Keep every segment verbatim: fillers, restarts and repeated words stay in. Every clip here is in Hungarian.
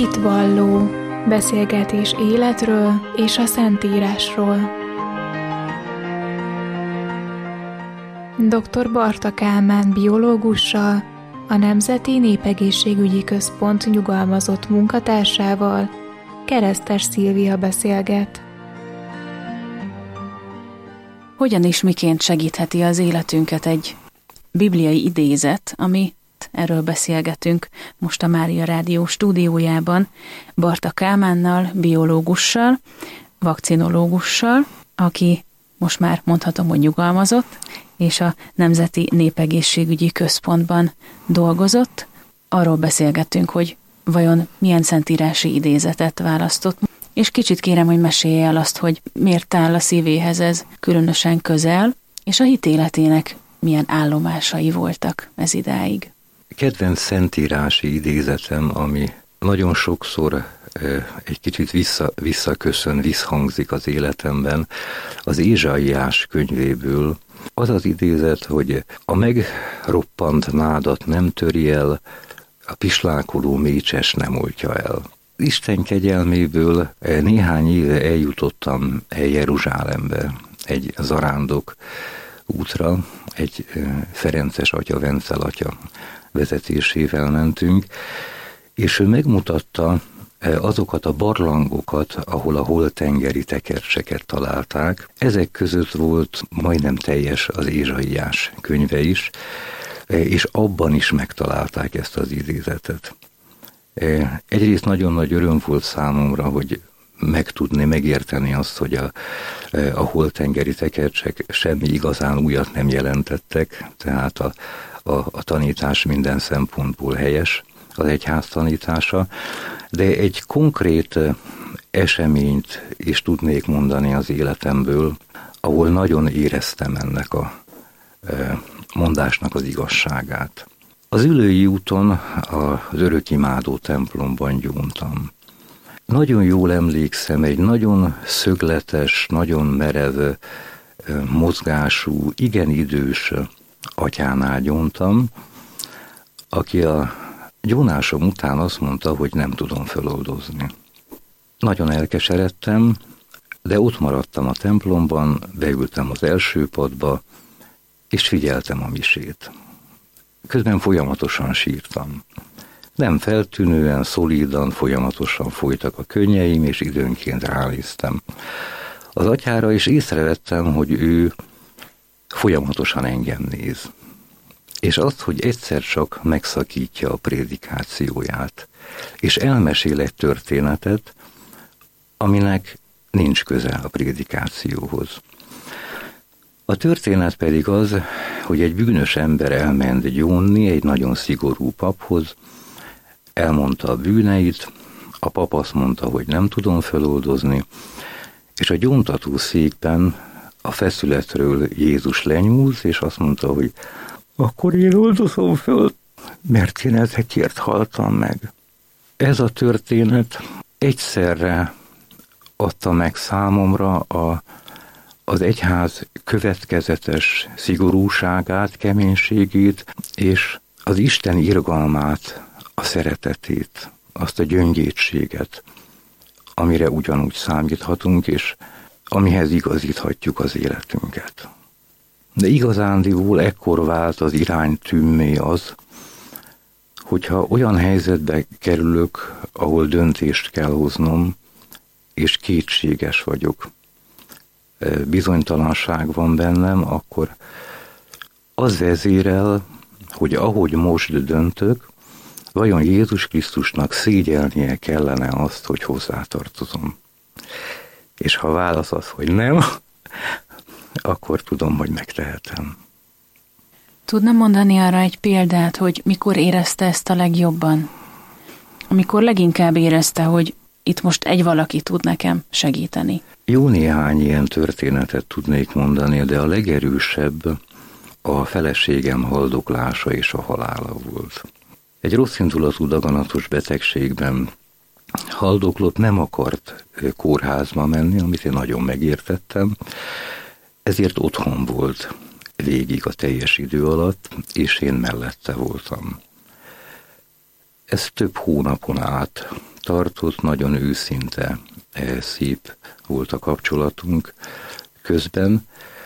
Hitvalló, beszélgetés életről és a Szentírásról. doktor Barta Kálmán biológussal, a Nemzeti Népegészségügyi Központ nyugalmazott munkatársával, Keresztes Szilvia beszélget. Hogyan és miként segítheti az életünket egy bibliai idézet, ami erről beszélgetünk most a Mária Rádió stúdiójában Barta Kálmánnal, biológussal, vakcinológussal, aki most már mondhatom, hogy nyugalmazott, és a Nemzeti Népegészségügyi Központban dolgozott. Arról beszélgettünk, hogy vajon milyen szentírási idézetet választott, és kicsit kérem, hogy mesélje el azt, hogy miért áll a szívéhez ez különösen közel, és a hitéletének milyen állomásai voltak ez idáig. Kedvenc szentírási idézetem, ami nagyon sokszor egy kicsit vissza, visszaköszön, visszhangzik az életemben, az Ézsaiás könyvéből. Az az idézet, hogy a megroppant nádat nem töri el, a pislákoló mécses nem oltja el. Isten kegyelméből néhány éve eljutottam Jeruzsálembe, egy zarándok útra, egy Ferences atya, Vencel atya vezetésével mentünk, és ő megmutatta azokat a barlangokat, ahol a holtengeri tekercseket találták. Ezek között volt majdnem teljes az Ézsaiás könyve is, és abban is megtalálták ezt az idézetet. Egyrészt nagyon nagy öröm volt számomra, hogy megtudni, megérteni azt, hogy a, a holtengeri tekercsek semmi igazán újat nem jelentettek, tehát a, a, a tanítás minden szempontból helyes, az egyház tanítása, de egy konkrét eseményt is tudnék mondani az életemből, ahol nagyon éreztem ennek a mondásnak az igazságát. Az Üllői úton az Örökimádó templomban gyóntam. Nagyon jól emlékszem, egy nagyon szögletes, nagyon merev mozgású, igen idős atyánál gyóntam, aki a gyónásom után azt mondta, hogy nem tudom feloldozni. Nagyon elkeseredtem, de ott maradtam a templomban, beültem az első padba, és figyeltem a misét. Közben folyamatosan sírtam. Nem feltűnően, szolidan, folyamatosan folytak a könnyeim, és időnként ránéztem az atyára, és észrevettem, hogy ő folyamatosan engem néz. És azt, hogy egyszer csak megszakítja a prédikációját, és elmesél egy történetet, aminek nincs köze a prédikációhoz. A történet pedig az, hogy egy bűnös ember elment gyónni egy nagyon szigorú paphoz, elmondta a bűneit, a pap azt mondta, hogy nem tudom feloldozni, és a gyóntató székben a feszületről Jézus lenyúlt, és azt mondta, hogy akkor én oldozom föl, mert én ezekért haltam meg. Ez a történet egyszerre adta meg számomra a, az egyház következetes szigorúságát, keménységét, és az Isten irgalmát, a szeretetét, azt a gyöngétséget, amire ugyanúgy számíthatunk, és amihez igazíthatjuk az életünket. De igazándiból ekkor vált az iránytűmmé az, hogyha olyan helyzetbe kerülök, ahol döntést kell hoznom, és kétséges vagyok, bizonytalanság van bennem, akkor az vezérel, hogy ahogy most döntök, vajon Jézus Krisztusnak szégyelnie kellene azt, hogy hozzátartozom. És ha a válasz az, hogy nem, akkor tudom, hogy megtehetem. Tudna mondani arra egy példát, hogy mikor érezte ezt a legjobban? Amikor leginkább érezte, hogy itt most egy valaki tud nekem segíteni. Jó néhány ilyen történetet tudnék mondani, de a legerősebb a feleségem haldoklása és a halála volt. Egy rosszindulatú daganatos betegségben haldoklott, nem akart kórházba menni, amit én nagyon megértettem, ezért otthon volt végig a teljes idő alatt, és én mellette voltam. Ez több hónapon át tartott, nagyon őszinte, szép volt a kapcsolatunk közben,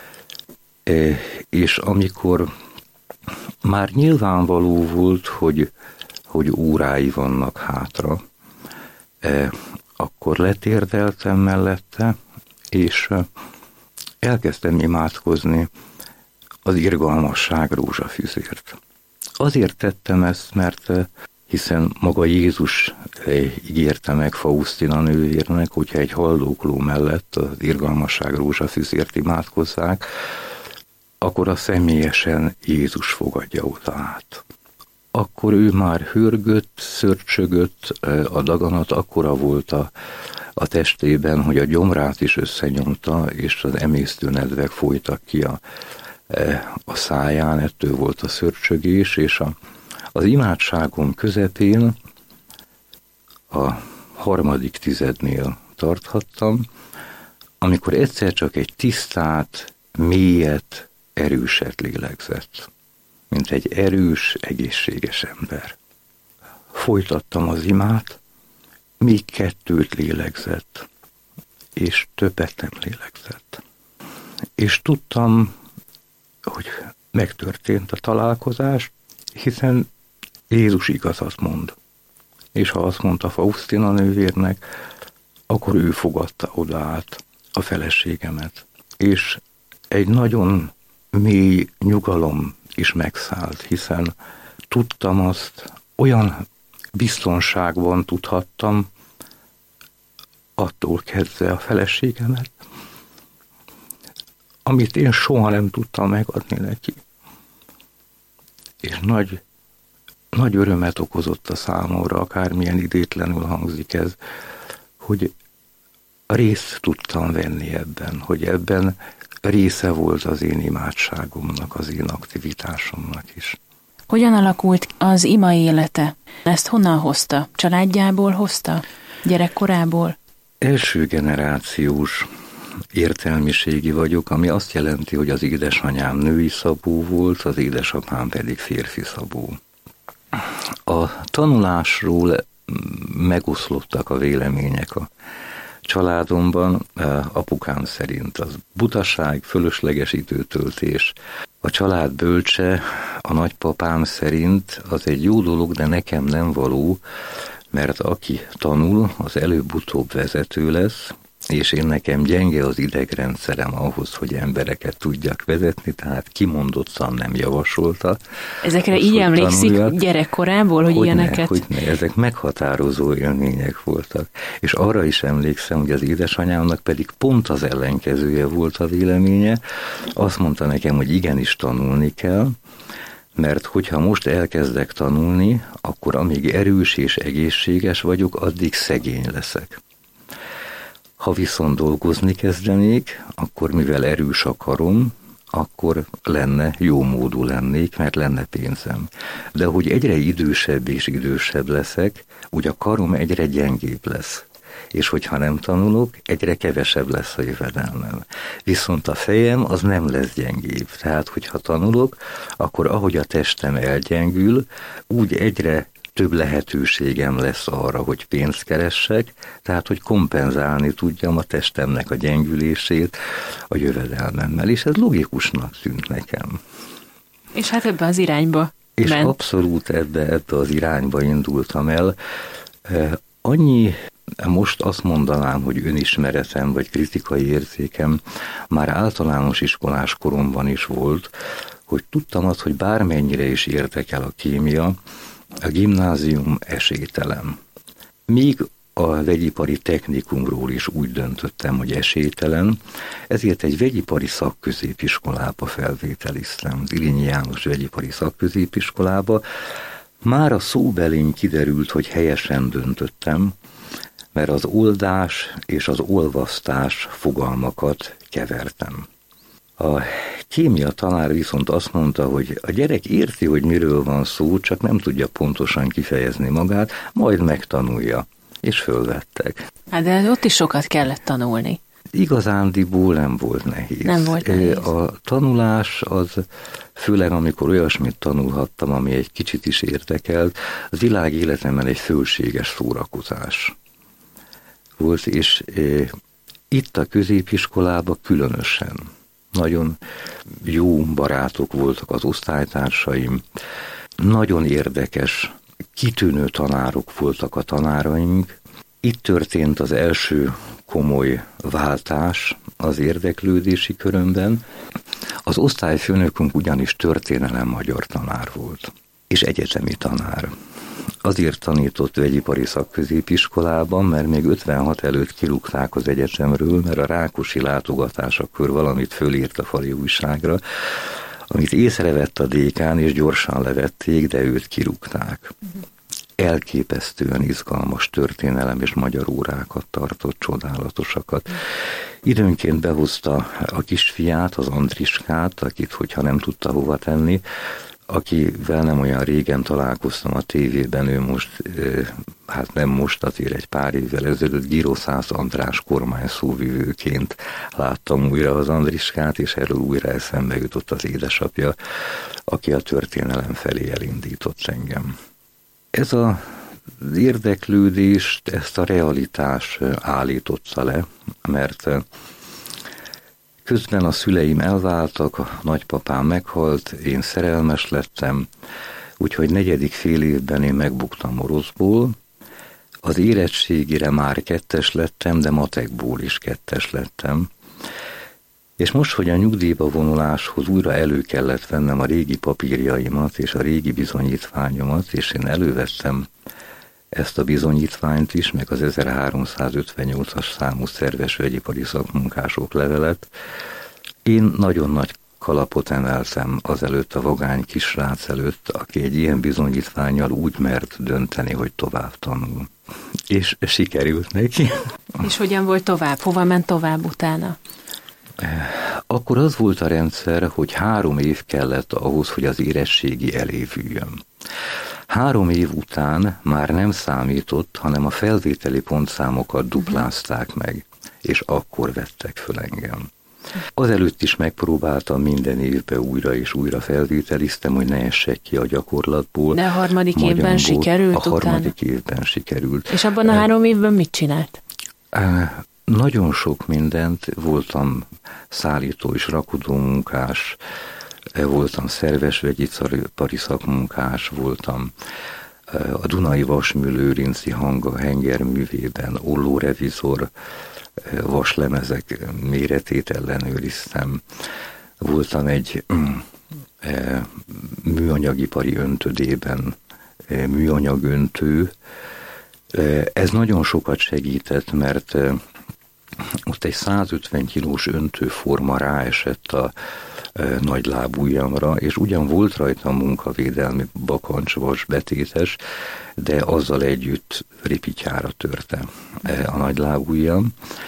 és amikor már nyilvánvaló volt, hogy, hogy órái vannak hátra, akkor letérdeltem mellette, és elkezdtem imádkozni az irgalmasság rózsafüzért. Azért tettem ezt, mert hiszen maga Jézus ígérte meg Faustina nővérnek, hogyha egy haldokló mellett az irgalmasság rózsafüzért imádkozzák, akkor a személyesen Jézus fogadja oda át. Akkor ő már hörgött, szörcsögött, a daganat akkora volt a, a testében, hogy a gyomrát is összenyomta, és az emésztőnedvek folytak ki a, a száján, ettől volt a szörcsögés, és a, az imádságom közepén a harmadik tizednél tarthattam, amikor egyszer csak egy tisztát, mélyet, erőset lélegzett, mint egy erős, egészséges ember. Folytattam az imát, még kettőt lélegzett, és többet nem lélegzett. És tudtam, hogy megtörtént a találkozás, hiszen Jézus igazat mond. És ha azt mondta Faustina nővérnek, akkor ő fogadta oda át a feleségemet. És egy nagyon mély nyugalom is megszállt, hiszen tudtam azt, olyan biztonságban tudhattam attól kezdve a feleségemet, amit én soha nem tudtam megadni neki. És nagy, nagy örömet okozott a számomra, akármilyen idétlenül hangzik ez, hogy részt tudtam venni ebben, hogy ebben része volt az én imádságomnak, az én aktivitásomnak is. Hogyan alakult az ima élete? Ezt honnan hozta? Családjából hozta? Gyerekkorából? Első generációs értelmiségi vagyok, ami azt jelenti, hogy az édesanyám női szabó volt, az édesapám pedig férfi szabó. A tanulásról megoszlottak a vélemények a családomban. Apukám szerint az butaság, fölösleges időtöltés. A család bölcse, a nagypapám szerint az egy jó dolog, de nekem nem való, mert aki tanul, az előbb-utóbb vezető lesz, és én nekem gyenge az idegrendszerem ahhoz, hogy embereket tudjak vezetni, tehát kimondottan nem javasolta. Ezekre így emlékszik gyerekkorából, hogy, hogy ilyeneket? Hogy ne, ezek meghatározó élmények voltak. És arra is emlékszem, hogy az édesanyámnak pedig pont az ellenkezője volt a véleménye. Azt mondta nekem, hogy igenis tanulni kell, mert hogyha most elkezdek tanulni, akkor amíg erős és egészséges vagyok, addig szegény leszek. Ha viszont dolgozni kezdenék, akkor mivel erős a karom, akkor lenne, jó módú lennék, mert lenne pénzem. De hogy egyre idősebb és idősebb leszek, úgy a karom egyre gyengébb lesz. És hogyha nem tanulok, egyre kevesebb lesz a jövedelmem. Viszont a fejem az nem lesz gyengébb. Tehát, hogyha tanulok, akkor ahogy a testem elgyengül, úgy egyre több lehetőségem lesz arra, hogy pénzt keressek, tehát, hogy kompenzálni tudjam a testemnek a gyengülését a jövedelmemmel. És ez logikusnak tűnt nekem. És hát ebbe az irányba És ment. abszolút ebbe, ebbe az irányba indultam el. Annyi, most azt mondanám, hogy önismeretem vagy kritikai érzékem már általános iskolás koromban is volt, hogy tudtam azt, hogy bármennyire is érdekel a kémia, a gimnázium esélytelen. Míg a vegyipari technikumról is úgy döntöttem, hogy esélytelen, ezért egy vegyipari szakközépiskolába felvételiztem, az Irinyi János vegyipari szakközépiskolába. Már a szóbelén kiderült, hogy helyesen döntöttem, mert az oldás és az olvasztás fogalmakat kevertem. A kémia tanár viszont azt mondta, hogy a gyerek érti, hogy miről van szó, csak nem tudja pontosan kifejezni magát, majd megtanulja, és fölvettek. Hát de ott is sokat kellett tanulni. Igazándiból nem volt nehéz. Nem volt nehéz. A tanulás az, főleg amikor olyasmit tanulhattam, ami egy kicsit is érdekelt, az világ életemben egy fölséges szórakozás volt, és e, itt a középiskolában különösen nagyon jó barátok voltak az osztálytársaim, nagyon érdekes, kitűnő tanárok voltak a tanáraink. Itt történt az első komoly váltás az érdeklődési körömben. Az osztályfőnökünk ugyanis történelem magyar tanár volt, és egyetemi tanár. Azért tanított vegyipari szakközépiskolában, mert még ötvenhat előtt kirúgták az egyetemről, mert a Rákosi látogatásakor valamit fölírt a fali újságra, amit észrevett a dékán, és gyorsan levették, de őt kirúgták. Elképesztően izgalmas történelem és magyar órákat tartott, csodálatosakat. Időnként behozta a kisfiát, az Andriskát, akit, hogyha nem tudta hova tenni, akivel nem olyan régen találkoztam a tévében, ő most, hát nem most, azért egy pár évvel ezelőtt Giroszász András kormányszóvivőként láttam újra az Andriskát, és erről újra eszembe jutott az édesapja, aki a történelem felé elindított engem. Ez a érdeklődést, ezt a realitás állította le, mert közben a szüleim elváltak, a nagypapám meghalt, én szerelmes lettem, úgyhogy negyedik fél évben én megbuktam oroszból. Az érettségire már kettes lettem, de matekból is kettes lettem. És most, hogy a nyugdíjba vonuláshoz újra elő kellett vennem a régi papírjaimat és a régi bizonyítványomat, és én elővettem ezt a bizonyítványt is, meg az ezerháromszázötvennyolcas számú szerves vegyipari szakmunkások levelet. Én nagyon nagy kalapot emeltem azelőtt a vagány kisrác előtt, aki egy ilyen bizonyítvánnyal úgy mert dönteni, hogy tovább tanul. És sikerült neki. És hogyan volt tovább? Hova ment tovább utána? Akkor az volt a rendszer, hogy három év kellett ahhoz, hogy az érettségi elévüljön. Három év után már nem számított, hanem a felvételi pontszámokat duplázták meg, és akkor vettek föl engem. Azelőtt is megpróbáltam minden évben újra és újra felvételiztem, hogy ne essek ki a gyakorlatból. De a harmadik Magyarból, évben sikerült A harmadik utána? évben sikerült. És abban a három évben mit csinált? Nagyon sok mindent, voltam szállító és rakodó munkás, voltam szerves vegyipari szakmunkás, voltam a Dunai Vasmű Lőrinci Hanga hengerművében ollórevizor, vaslemezek méretét ellenőriztem. Voltam egy műanyagipari öntödében műanyagöntő. Ez nagyon sokat segített, mert ott egy százötven kilós öntőforma ráesett a nagy lábujjamra, és ugyan volt rajta munkavédelmi bakancsvas betétes, de azzal együtt ripityára törte a nagy lábujjam.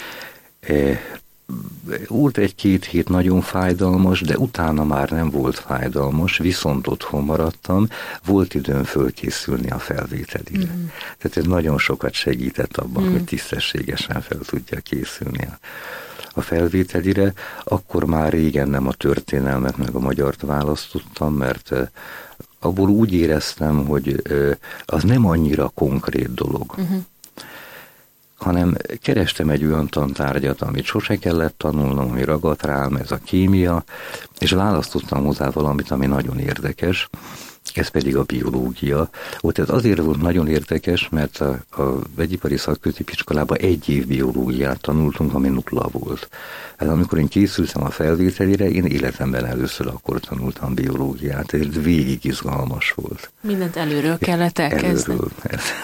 Volt egy-két hét nagyon fájdalmas, de utána már nem volt fájdalmas, viszont otthon maradtam, volt időm fölkészülni a felvételire. Mm. Tehát ez nagyon sokat segített abban, mm. hogy tisztességesen fel tudja készülni a, a felvételire. Akkor már régen nem a történelmet meg a magyart választottam, mert abból úgy éreztem, hogy az nem annyira konkrét dolog. Mm-hmm. hanem kerestem egy olyan tantárgyat, amit sose kellett tanulnom, ami ragadt rám, ez a kémia, és választottam hozzá valamit, ami nagyon érdekes, ez pedig a biológia. Ott ez azért volt nagyon érdekes, mert a, a vegyipari szakközépiskolában egy év biológiát tanultunk, ami nulla volt. Hát amikor én készültem a felvételire, én életemben először akkor tanultam biológiát, ez végig izgalmas volt. Mindent előről kellett elkezdeni. Előről,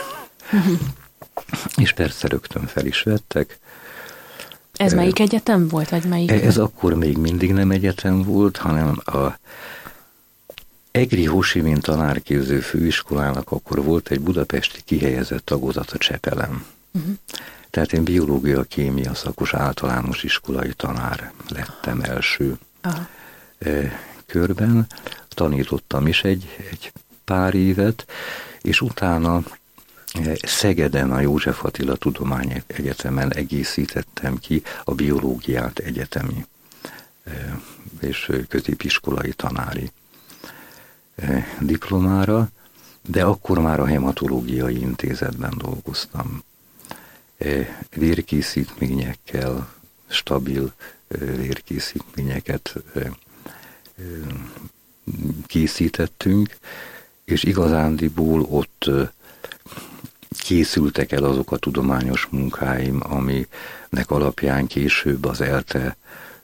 és persze rögtön fel is vettek. Ez melyik egyetem volt, vagy melyik? Ez akkor még mindig nem egyetem volt, hanem a Egri Hosi Min tanárképző főiskolának akkor volt egy budapesti kihelyezett tagozata Csepelen. Uh-huh. Tehát én biológia, kémia szakos általános iskolai tanár lettem első Aha. körben. Tanítottam is egy, egy pár évet, és utána Szegeden a József Attila Tudományegyetemen egészítettem ki a biológiát egyetemi és középiskolai tanári diplomára, de akkor már a hematológiai intézetben dolgoztam. Vérkészítményekkel, stabil vérkészítményeket készítettünk, és igazándiból ott készültek el azok a tudományos munkáim, aminek alapján később az ELTE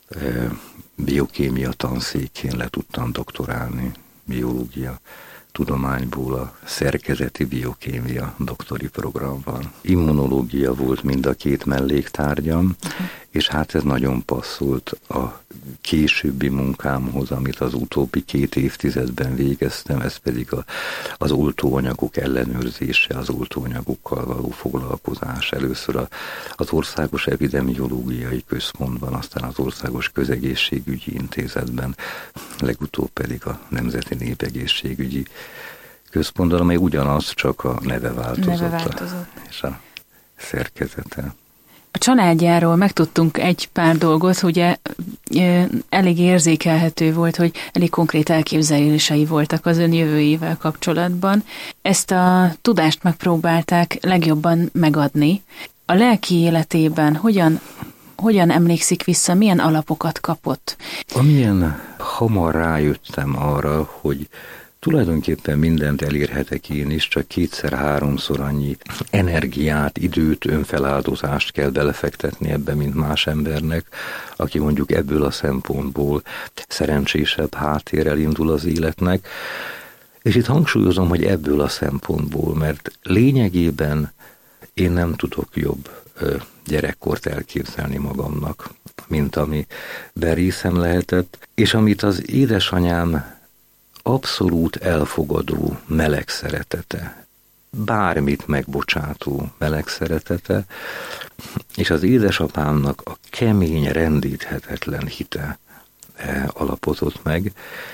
biokémia tanszékén le tudtam doktorálni biológia tudományból a szerkezeti biokémia doktori programban. Immunológia volt mind a két melléktárgyam, uh-huh. és hát ez nagyon passzolt a későbbi munkámhoz, amit az utóbbi két évtizedben végeztem, ez pedig a, az oltóanyagok ellenőrzése, az oltóanyagokkal való foglalkozás. Először a, az Országos Epidemiológiai Központban, aztán az Országos Közegészségügyi Intézetben, legutóbb pedig a Nemzeti Népegészségügyi Központban, amely ugyanaz, csak a neve változott, neve változott. és a szerkezete. A családjáról megtudtunk egy pár dolgot, ugye elég érzékelhető volt, hogy elég konkrét elképzelései voltak az ön jövőjével kapcsolatban. Ezt a tudást megpróbálták legjobban megadni. A lelki életében hogyan, hogyan emlékszik vissza, milyen alapokat kapott? Amilyen hamar rájöttem arra, hogy tulajdonképpen mindent elérhetek én is, csak kétszer-háromszor annyi energiát, időt, önfeláldozást kell belefektetni ebbe, mint más embernek, aki mondjuk ebből a szempontból szerencsésebb háttérrel indul az életnek. És itt hangsúlyozom, hogy ebből a szempontból, mert lényegében én nem tudok jobb gyerekkort elképzelni magamnak, mint ami berészem lehetett, és amit az édesanyám abszolút elfogadó meleg szeretete, bármit megbocsátó meleg szeretete, és az édesapámnak a kemény, rendíthetetlen hite alapozott meg,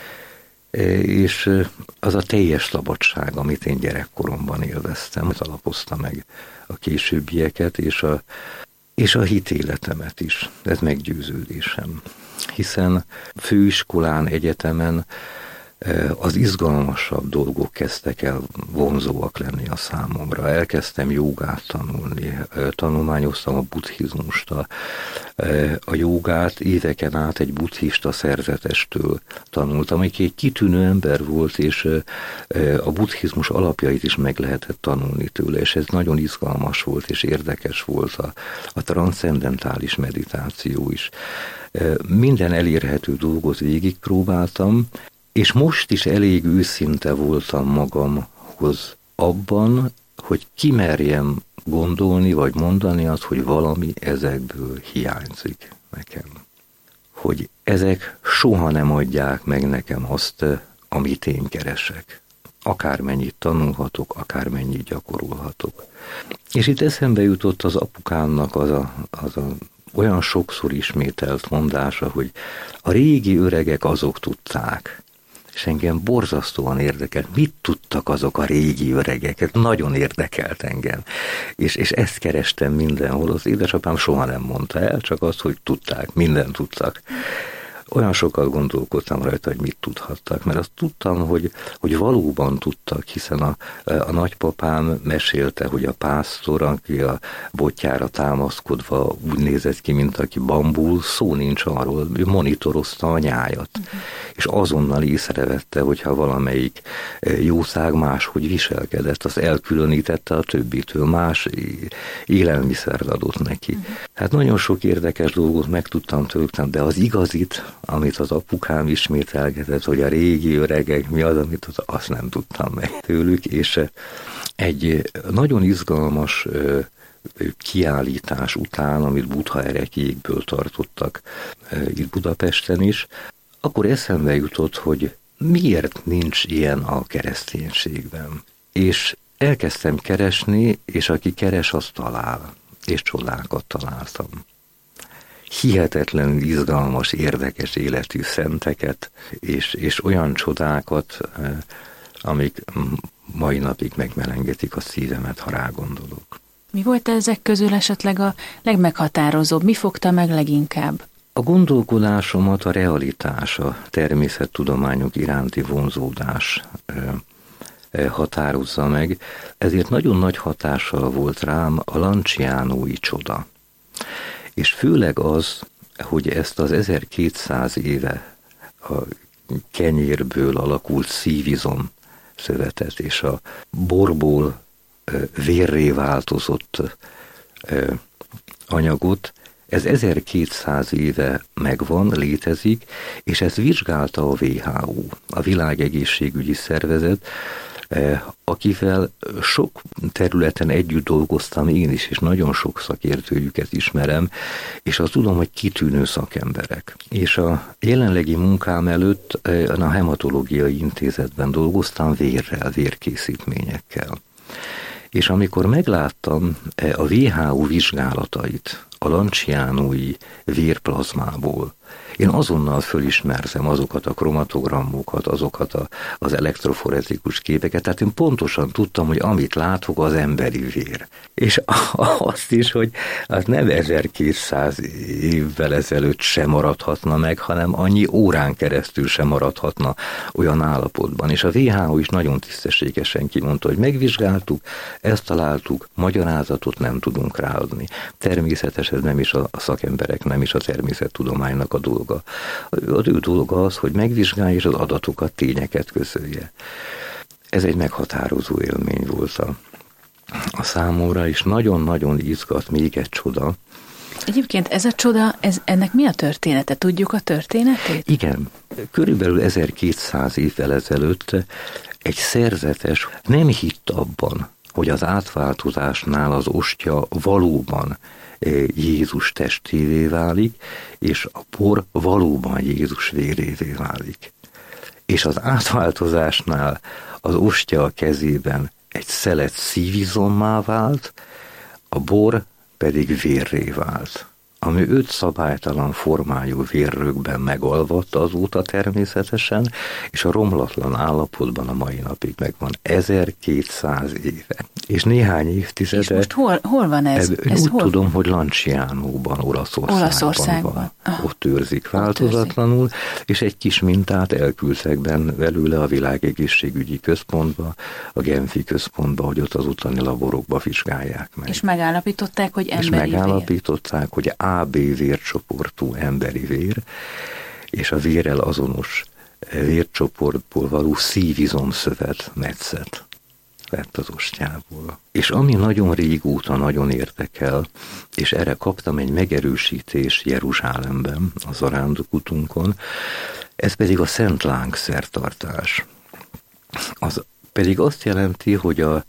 és az a teljes szabadság, amit én gyerekkoromban élveztem, az alapozta meg a későbbieket, és a, és a hitéletemet is. Ez meggyőződésem. Hiszen főiskolán, egyetemen az izgalmasabb dolgok kezdtek el vonzóak lenni a számomra. Elkezdtem jogát tanulni, tanulmányoztam a buddhizmust, a, a jogát éveken át egy buddhista szerzetestől tanultam, aki egy kitűnő ember volt, és a buddhizmus alapjait is meg lehetett tanulni tőle, és ez nagyon izgalmas volt, és érdekes volt a, a transzcendentális meditáció is. Minden elérhető dolgot végigpróbáltam, és most is elég őszinte voltam magamhoz abban, hogy kimerjem gondolni, vagy mondani azt, hogy valami ezekből hiányzik nekem. Hogy ezek soha nem adják meg nekem azt, amit én keresek. Akármennyit tanulhatok, akármennyit gyakorolhatok. És itt eszembe jutott az apukámnak az a, az a olyan sokszor ismételt mondása, hogy a régi öregek azok tudták. És engem borzasztóan érdekelt, mit tudtak azok a régi öregek, nagyon érdekelt engem. És, és ezt kerestem mindenhol, az édesapám soha nem mondta el, csak azt, hogy tudták, mindent tudtak. Olyan sokat gondolkodtam rajta, hogy mit tudhattak, mert azt tudtam, hogy, hogy valóban tudtak, hiszen a, a nagypapám mesélte, hogy a pásztor, aki a botjára támaszkodva úgy nézett ki, mint aki bambul, szó nincs arról, ő monitorozta a nyájat. Uh-huh. És azonnal észrevette, hogyha valamelyik jószág máshogy viselkedett, az elkülönítette a többitől, más élelmiszert adott neki. Uh-huh. Hát nagyon sok érdekes dolgot megtudtam tőlem, de az igazit, amit az apukám ismételgetett, hogy a régi öregek mi az, amit az, azt nem tudtam meg tőlük, és egy nagyon izgalmas kiállítás után, amit Buddha ereklyékből tartottak itt Budapesten is, akkor eszembe jutott, hogy miért nincs ilyen a kereszténységben. És elkezdtem keresni, és aki keres, az talál, és csodákat találtam. Hihetetlenül izgalmas, érdekes életű szenteket, és, és olyan csodákat, amik mai napig megmelengetik a szívemet, ha rágondolok. Mi volt ezek közül esetleg a legmeghatározóbb? Mi fogta meg leginkább? A gondolkodásomat a realitás, a természettudományok iránti vonzódás határozza meg, ezért nagyon nagy hatással volt rám a Lanciánói csoda. És főleg az, hogy ezt az ezerkétszáz éve a kenyérből alakult szívizom szövetet és a borból vérré változott anyagot, ez ezerkétszáz éve megvan, létezik, és ezt vizsgálta a vé há o, a Világegészségügyi Szervezet, akivel sok területen együtt dolgoztam én is, és nagyon sok szakértőjüket ismerem, és azt tudom, hogy kitűnő szakemberek. És a jelenlegi munkám előtt a Hematológiai Intézetben dolgoztam vérrel, vérkészítményekkel. És amikor megláttam a vé há o vizsgálatait a lanciánói vérplazmából, én azonnal fölismerzem azokat a kromatogramokat, azokat a, az elektroforetikus képeket, tehát én pontosan tudtam, hogy amit látok, az emberi vér. És azt is, hogy az nem ezerkétszáz évvel ezelőtt sem maradhatna meg, hanem annyi órán keresztül sem maradhatna olyan állapotban. És a vé há o is nagyon tisztességesen kimondta, hogy megvizsgáltuk, ezt találtuk, magyarázatot nem tudunk ráadni. Természetesen nem is a szakemberek, nem is a természettudománynak a dolga. Az ő dolga az, hogy megvizsgálja és az adatokat, tényeket közölje. Ez egy meghatározó élmény volt a, a számomra, és nagyon-nagyon izgat még egy csoda. Egyébként ez a csoda, ez, ennek mi a története? Tudjuk a történetét? Igen. Körülbelül ezerkétszáz évvel ezelőtt egy szerzetes nem hitt abban, hogy az átváltozásnál az ostya valóban Jézus testévé válik, és a por valóban Jézus vérévé válik. És az átváltozásnál az ostya a kezében egy szelet szívizommá vált, a bor pedig vérré vált, ami öt szabálytalan formájú vérrögben megalvadt azóta természetesen, és a romlatlan állapotban a mai napig megvan ezerkétszáz éve. És néhány évtizede... És most hol, hol van ez? Eb, ez úgy hol? tudom, hogy Lanciánóban, Olaszországban, Olaszországban van. Ah. Ott őrzik változatlanul, és egy kis mintát elküldtek benne belőle a Világegészségügyi Központba, a Genfi Központba, hogy ott az utáni laborokba vizsgálják meg. És megállapították, hogy emberi És megállapították, vér. hogy á bé vércsoportú emberi vér, és a vérrel azonos vércsoportból való szívizomszövet metszet lett az ostjából. És ami nagyon régóta nagyon érdekel, és erre kaptam egy megerősítést Jeruzsálemben, a zarándokutunkon, ez pedig a Szent Láng szertartás. Az pedig azt jelenti, hogy a,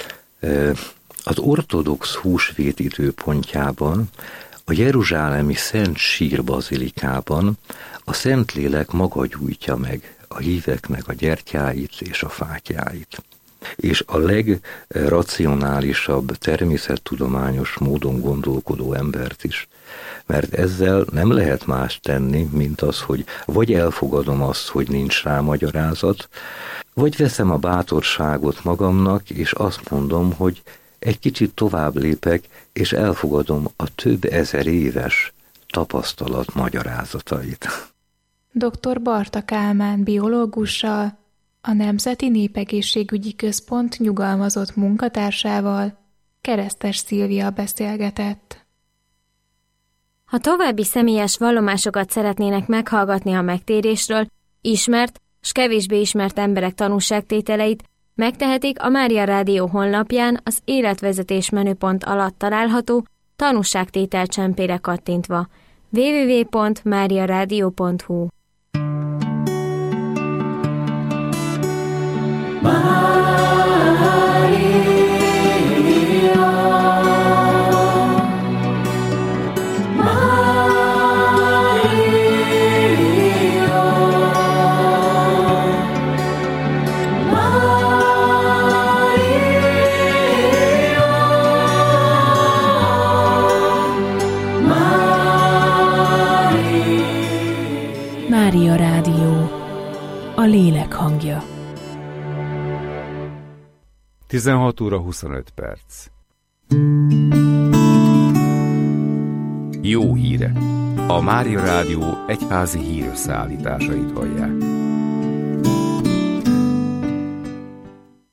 az ortodox húsvét időpontjában a jeruzsálemi Szent Sír bazilikában a Szentlélek maga gyújtja meg a híveknek a gyertyáit és a fátyáit. És a legracionálisabb, természettudományos módon gondolkodó embert is. Mert ezzel nem lehet más tenni, mint az, hogy vagy elfogadom azt, hogy nincs rá magyarázat, vagy veszem a bátorságot magamnak, és azt mondom, hogy egy kicsit tovább lépek, és elfogadom a több ezer éves tapasztalat magyarázatait. doktor Barta Kálmán biológussal, a Nemzeti Népegészségügyi Központ nyugalmazott munkatársával, Keresztes Szilvia beszélgetett. Ha további személyes vallomásokat szeretnének meghallgatni a megtérésről, ismert s kevésbé ismert emberek tanúságtételeit, megtehetik a Mária Rádió honlapján az életvezetés menüpont alatt található tanúságtétel csempére kattintva. double-u double-u double-u pont mária rádió pont hu Mária Rádió, a lélek hangja. tizenhat óra huszonöt perc. Jó híre! A Mária Rádió egyházi hírösszeállításait hallják.